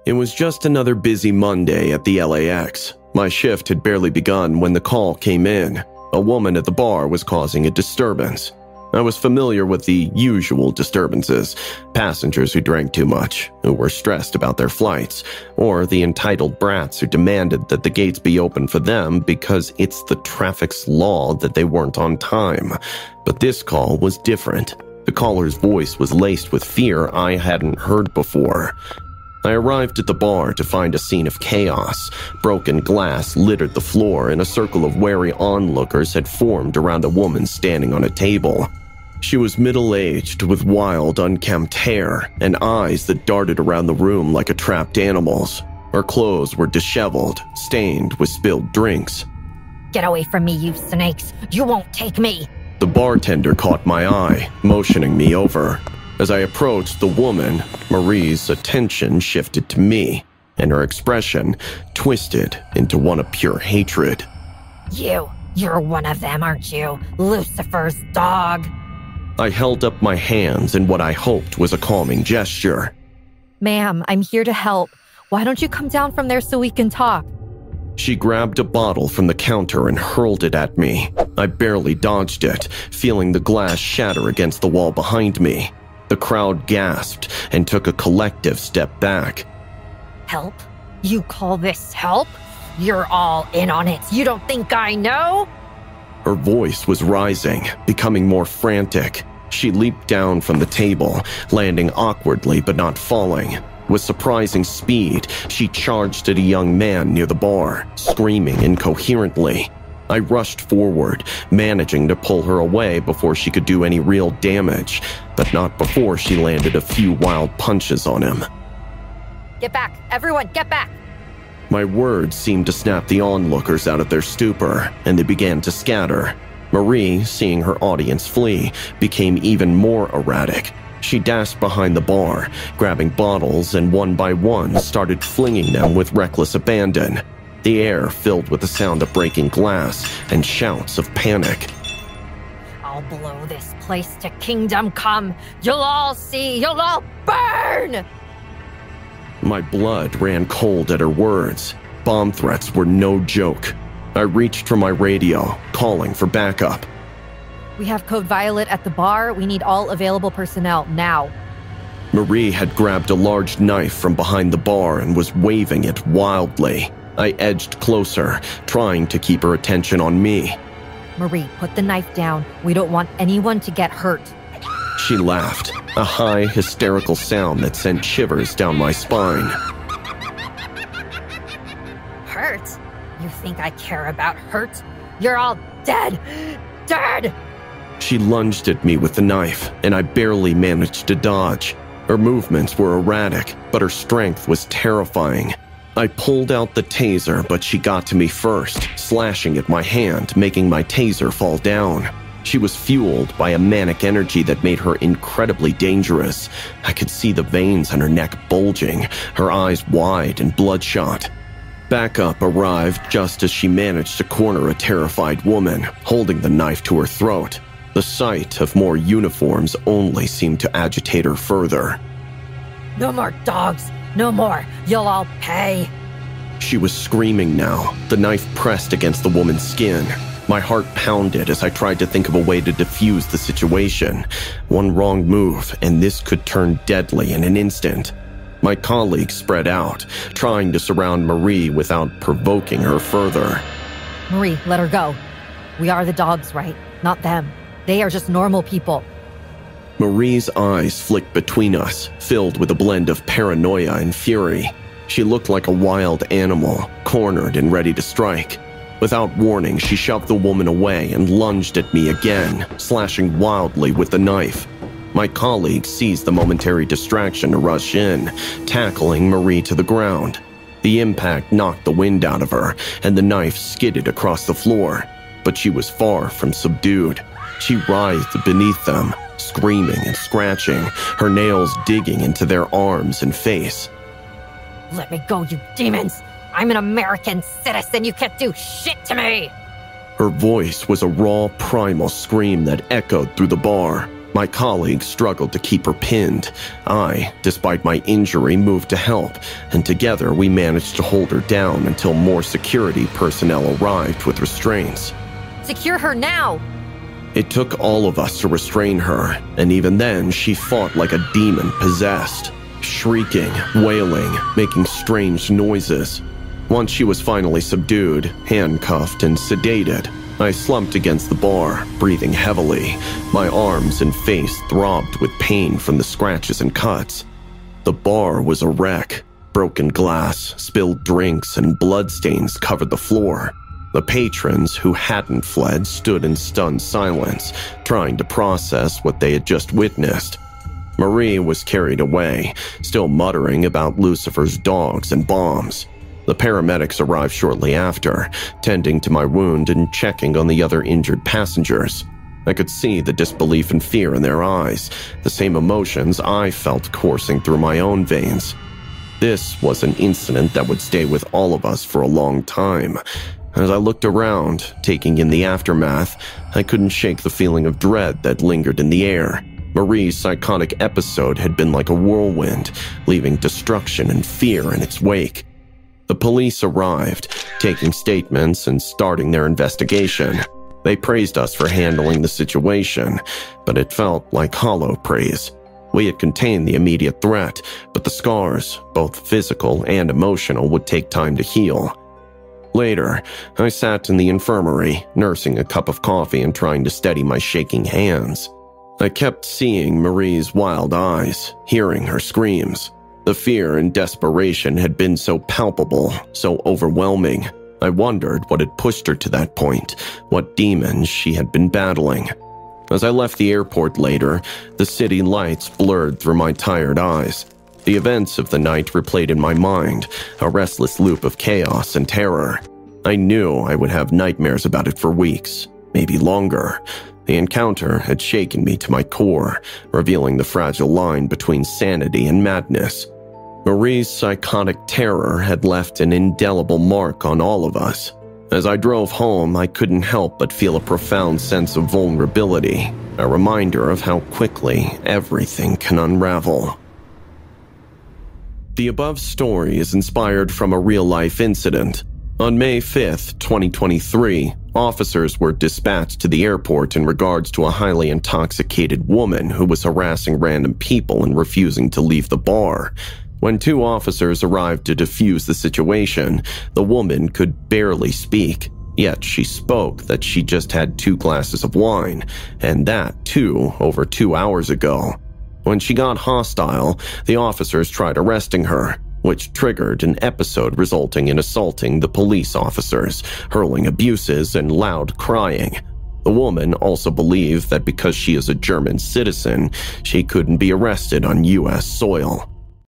It was just another busy Monday at the LAX. My shift had barely begun when the call came in. A woman at the bar was causing a disturbance. I was familiar with the usual disturbances: passengers who drank too much, who were stressed about their flights, or the entitled brats who demanded that the gates be open for them because it's the traffic's law that they weren't on time. But this call was different. The caller's voice was laced with fear I hadn't heard before. I arrived at the bar to find a scene of chaos. Broken glass littered the floor, and a circle of wary onlookers had formed around a woman standing on a table. She was middle-aged, with wild, unkempt hair, and eyes that darted around the room like a trapped animal's. Her clothes were disheveled, stained with spilled drinks. "Get away from me, you snakes! You won't take me!" The bartender caught my eye, motioning me over. As I approached the woman, Marie's attention shifted to me, and her expression twisted into one of pure hatred. You're one of them, aren't you? Lucifer's dog. I held up my hands in what I hoped was a calming gesture. "Ma'am, I'm here to help. Why don't you come down from there so we can talk?" She grabbed a bottle from the counter and hurled it at me. I barely dodged it, feeling the glass shatter against the wall behind me. The crowd gasped and took a collective step back. "Help? You call this help? You're all in on it. You don't think I know?" Her voice was rising, becoming more frantic. She leaped down from the table, landing awkwardly but not falling. With surprising speed, she charged at a young man near the bar, screaming incoherently. I rushed forward, managing to pull her away before she could do any real damage, but not before she landed a few wild punches on him. "Get back! Everyone, get back!" My words seemed to snap the onlookers out of their stupor, and they began to scatter. Marie, seeing her audience flee, became even more erratic. She dashed behind the bar, grabbing bottles, and one by one started flinging them with reckless abandon. The air filled with the sound of breaking glass and shouts of panic. "I'll blow this place to kingdom come. You'll all see. You'll all burn!" My blood ran cold at her words. Bomb threats were no joke. I reached for my radio, calling for backup. "We have Code Violet at the bar. We need all available personnel, now." Marie had grabbed a large knife from behind the bar and was waving it wildly. I edged closer, trying to keep her attention on me. "Marie, put the knife down. We don't want anyone to get hurt." She laughed, a high, hysterical sound that sent shivers down my spine. "Hurt? You think I care about hurt? You're all dead! Dead!" She lunged at me with the knife, and I barely managed to dodge. Her movements were erratic, but her strength was terrifying. I pulled out the taser, but she got to me first, slashing at my hand, making my taser fall down. She was fueled by a manic energy that made her incredibly dangerous. I could see the veins on her neck bulging, her eyes wide and bloodshot. Backup arrived just as she managed to corner a terrified woman, holding the knife to her throat. The sight of more uniforms only seemed to agitate her further. "No more dogs! No more! You'll all pay!" She was screaming now, the knife pressed against the woman's skin. My heart pounded as I tried to think of a way to defuse the situation. One wrong move, and this could turn deadly in an instant. My colleagues spread out, trying to surround Marie without provoking her further. "Marie, let her go. We are the dogs, right? Not them. They are just normal people." Marie's eyes flicked between us, filled with a blend of paranoia and fury. She looked like a wild animal, cornered and ready to strike. Without warning, she shoved the woman away and lunged at me again, slashing wildly with the knife. My colleague seized the momentary distraction to rush in, tackling Marie to the ground. The impact knocked the wind out of her, and the knife skidded across the floor. But she was far from subdued. She writhed beneath them, screaming and scratching, her nails digging into their arms and face. "Let me go, you demons! I'm an American citizen. You can't do shit to me!" Her voice was a raw, primal scream that echoed through the bar. My colleague struggled to keep her pinned. I, despite my injury, moved to help, and together we managed to hold her down until more security personnel arrived with restraints. Secure her now! It took all of us to restrain her, and even then she fought like a demon possessed, shrieking, wailing, making strange noises. Once she was finally subdued, handcuffed, and sedated, I slumped against the bar, breathing heavily. My arms and face throbbed with pain from the scratches and cuts. The bar was a wreck. Broken glass, spilled drinks, and bloodstains covered the floor. The patrons who hadn't fled stood in stunned silence, trying to process what they had just witnessed. Marie was carried away, still muttering about Lucifer's dogs and bombs. The paramedics arrived shortly after, tending to my wound and checking on the other injured passengers. I could see the disbelief and fear in their eyes, the same emotions I felt coursing through my own veins. This was an incident that would stay with all of us for a long time. As I looked around, taking in the aftermath, I couldn't shake the feeling of dread that lingered in the air. Marie's psychotic episode had been like a whirlwind, leaving destruction and fear in its wake. The police arrived, taking statements and starting their investigation. They praised us for handling the situation, but it felt like hollow praise. We had contained the immediate threat, but the scars, both physical and emotional, would take time to heal. Later, I sat in the infirmary, nursing a cup of coffee and trying to steady my shaking hands. I kept seeing Marie's wild eyes, hearing her screams. The fear and desperation had been so palpable, so overwhelming. I wondered what had pushed her to that point, what demons she had been battling. As I left the airport later, the city lights blurred through my tired eyes. The events of the night replayed in my mind, a restless loop of chaos and terror. I knew I would have nightmares about it for weeks, maybe longer. The encounter had shaken me to my core, revealing the fragile line between sanity and madness. Marie's psychotic terror had left an indelible mark on all of us. As I drove home, I couldn't help but feel a profound sense of vulnerability, a reminder of how quickly everything can unravel. The above story is inspired from a real-life incident. On May 5th, 2023, officers were dispatched to the airport in regards to a highly intoxicated woman who was harassing random people and refusing to leave the bar. When two officers arrived to defuse the situation, the woman could barely speak, yet she spoke that she just had 2 glasses of wine, and that, too, over 2 hours ago. When she got hostile, the officers tried arresting her, which triggered an episode resulting in assaulting the police officers, hurling abuses and loud crying. The woman also believed that because she is a German citizen, she couldn't be arrested on U.S. soil.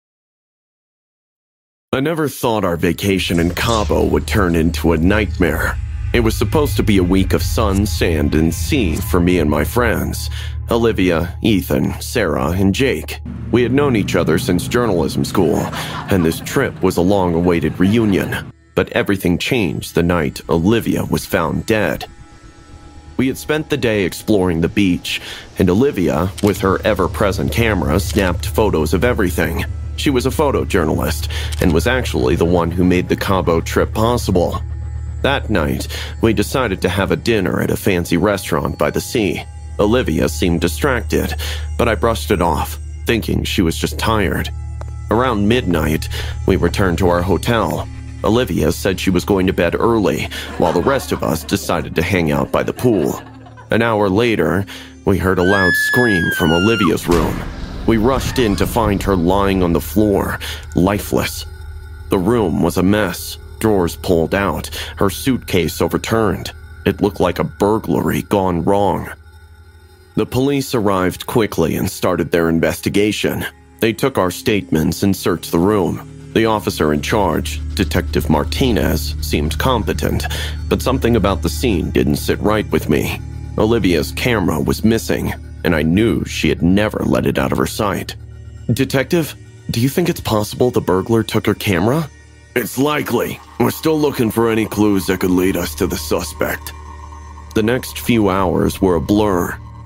I never thought our vacation in Cabo would turn into a nightmare. It was supposed to be a week of sun, sand, and sea for me and my friends. Olivia, Ethan, Sarah, and Jake. We had known each other since journalism school, and this trip was a long-awaited reunion. But everything changed the night Olivia was found dead. We had spent the day exploring the beach, and Olivia, with her ever-present camera, snapped photos of everything. She was a photojournalist, and was actually the one who made the Cabo trip possible. That night, we decided to have a dinner at a fancy restaurant by the sea. Olivia seemed distracted, but I brushed it off, thinking she was just tired. Around midnight, we returned to our hotel. Olivia said she was going to bed early, while the rest of us decided to hang out by the pool. An hour later, we heard a loud scream from Olivia's room. We rushed in to find her lying on the floor, lifeless. The room was a mess, drawers pulled out, her suitcase overturned. It looked like a burglary gone wrong. The police arrived quickly and started their investigation. They took our statements and searched the room. The officer in charge, Detective Martinez, seemed competent, but something about the scene didn't sit right with me. Olivia's camera was missing, and I knew she had never let it out of her sight. Detective, do you think it's possible the burglar took her camera? It's likely. We're still looking for any clues that could lead us to the suspect. The next few hours were a blur.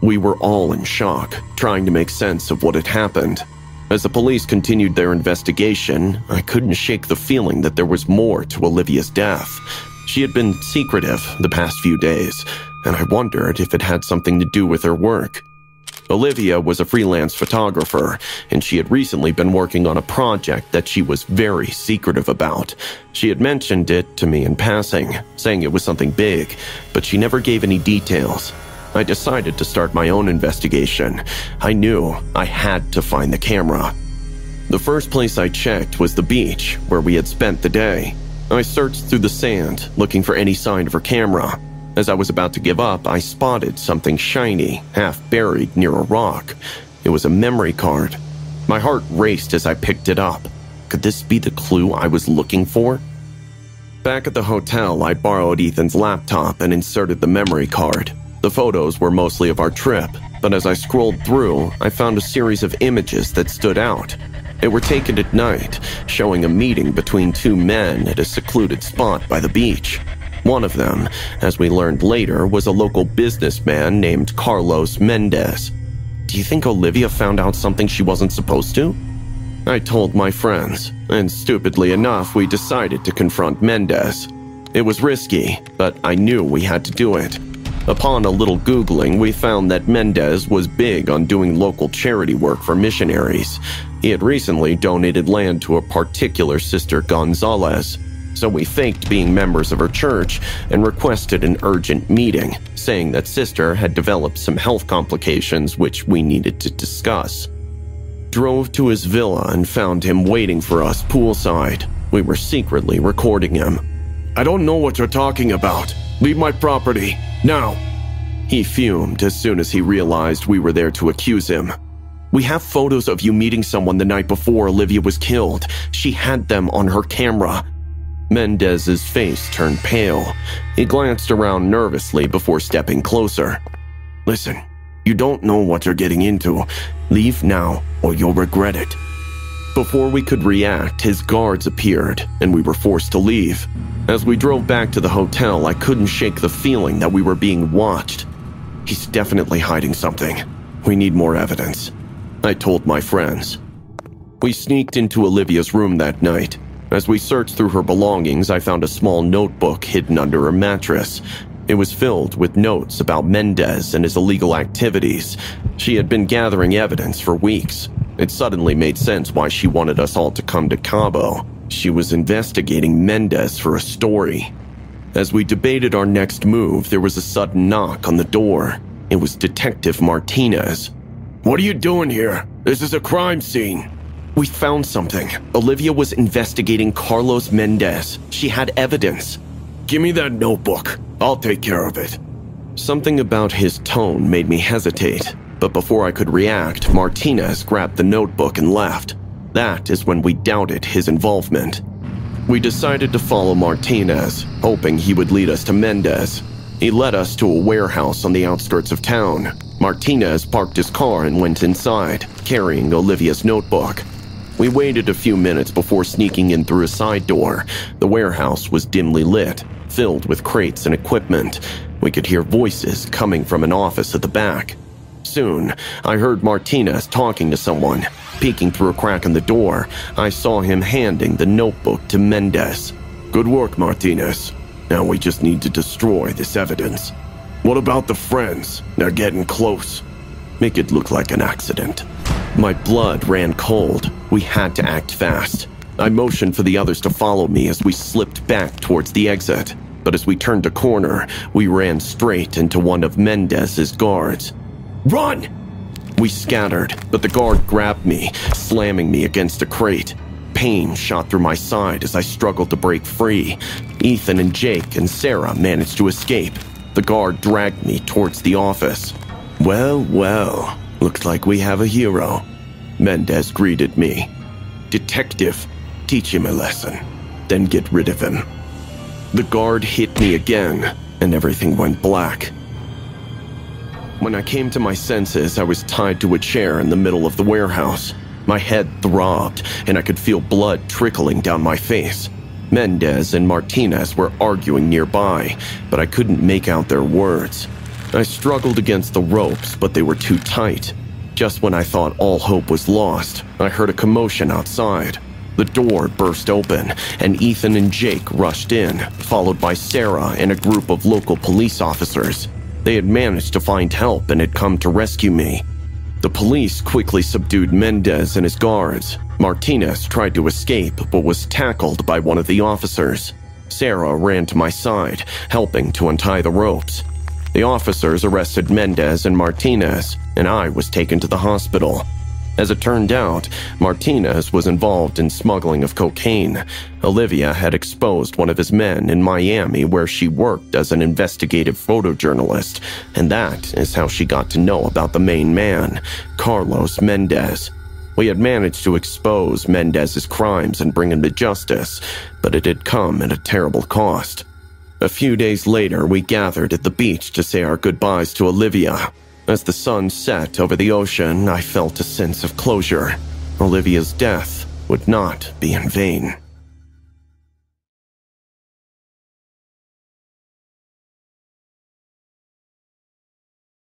We were all in shock, trying to make sense of what had happened. As the police continued their investigation, I couldn't shake the feeling that there was more to Olivia's death. She had been secretive the past few days, and I wondered if it had something to do with her work. Olivia was a freelance photographer, and she had recently been working on a project that she was very secretive about. She had mentioned it to me in passing, saying it was something big, but she never gave any details. I decided to start my own investigation. I knew I had to find the camera. The first place I checked was the beach, where we had spent the day. I searched through the sand, looking for any sign of her camera. As I was about to give up, I spotted something shiny, half buried near a rock. It was a memory card. My heart raced as I picked it up. Could this be the clue I was looking for? Back at the hotel, I borrowed Ethan's laptop and inserted the memory card. The photos were mostly of our trip, but as I scrolled through, I found a series of images that stood out. They were taken at night, showing a meeting between two men at a secluded spot by the beach. One of them, as we learned later, was a local businessman named Carlos Mendez. Do you think Olivia found out something she wasn't supposed to? I told my friends, and stupidly enough, we decided to confront Mendez. It was risky, but I knew we had to do it. Upon a little Googling, we found that Mendez was big on doing local charity work for missionaries. He had recently donated land to a particular Sister Gonzalez, so we faked being members of her church and requested an urgent meeting, saying that Sister had developed some health complications which we needed to discuss. Drove to his villa and found him waiting for us poolside. We were secretly recording him. I don't know what you're talking about. Leave my property, now. He fumed as soon as he realized we were there to accuse him. We have photos of you meeting someone the night before Olivia was killed. She had them on her camera. Mendez's face turned pale. He glanced around nervously before stepping closer. Listen, you don't know what you're getting into. Leave now, or you'll regret it. Before we could react, his guards appeared, and we were forced to leave. As we drove back to the hotel, I couldn't shake the feeling that we were being watched. He's definitely hiding something. We need more evidence, I told my friends. We sneaked into Olivia's room that night. As we searched through her belongings, I found a small notebook hidden under her mattress. It was filled with notes about Mendez and his illegal activities. She had been gathering evidence for weeks. It suddenly made sense why she wanted us all to come to Cabo. She was investigating Mendez for a story. As we debated our next move, there was a sudden knock on the door. It was Detective Martinez. What are you doing here? This is a crime scene. We found something. Olivia was investigating Carlos Mendez. She had evidence. Give me that notebook. I'll take care of it. Something about his tone made me hesitate, but before I could react, Martinez grabbed the notebook and left. That is when we doubted his involvement. We decided to follow Martinez, hoping he would lead us to Mendez. He led us to a warehouse on the outskirts of town. Martinez parked his car and went inside, carrying Olivia's notebook. We waited a few minutes before sneaking in through a side door. The warehouse was dimly lit, filled with crates and equipment. We could hear voices coming from an office at the back. Soon, I heard Martinez talking to someone. Peeking through a crack in the door, I saw him handing the notebook to Mendez. Good work, Martinez. Now we just need to destroy this evidence. What about the friends? They're getting close. Make it look like an accident. My blood ran cold. We had to act fast. I motioned for the others to follow me as we slipped back towards the exit. But as we turned a corner, we ran straight into one of Mendez's guards. Run! We scattered, but the guard grabbed me, slamming me against a crate. Pain shot through my side as I struggled to break free. Ethan and Jake and Sarah managed to escape. The guard dragged me towards the office. Well, well, looks like we have a hero. Mendez greeted me. Detective, teach him a lesson, then get rid of him. The guard hit me again, and everything went black. When I came to my senses, I was tied to a chair in the middle of the warehouse. My head throbbed, and I could feel blood trickling down my face. Mendez and Martinez were arguing nearby, but I couldn't make out their words. I struggled against the ropes, but they were too tight. Just when I thought all hope was lost, I heard a commotion outside. The door burst open, and Ethan and Jake rushed in, followed by Sarah and a group of local police officers. They had managed to find help and had come to rescue me. The police quickly subdued Mendez and his guards. Martinez tried to escape, but was tackled by one of the officers. Sarah ran to my side, helping to untie the ropes. The officers arrested Mendez and Martinez, and I was taken to the hospital. As it turned out, Martinez was involved in smuggling of cocaine. Olivia had exposed one of his men in Miami where she worked as an investigative photojournalist, and that is how she got to know about the main man, Carlos Mendez. We had managed to expose Mendez's crimes and bring him to justice, but it had come at a terrible cost. A few days later, we gathered at the beach to say our goodbyes to Olivia. As the sun set over the ocean, I felt a sense of closure. Olivia's death would not be in vain.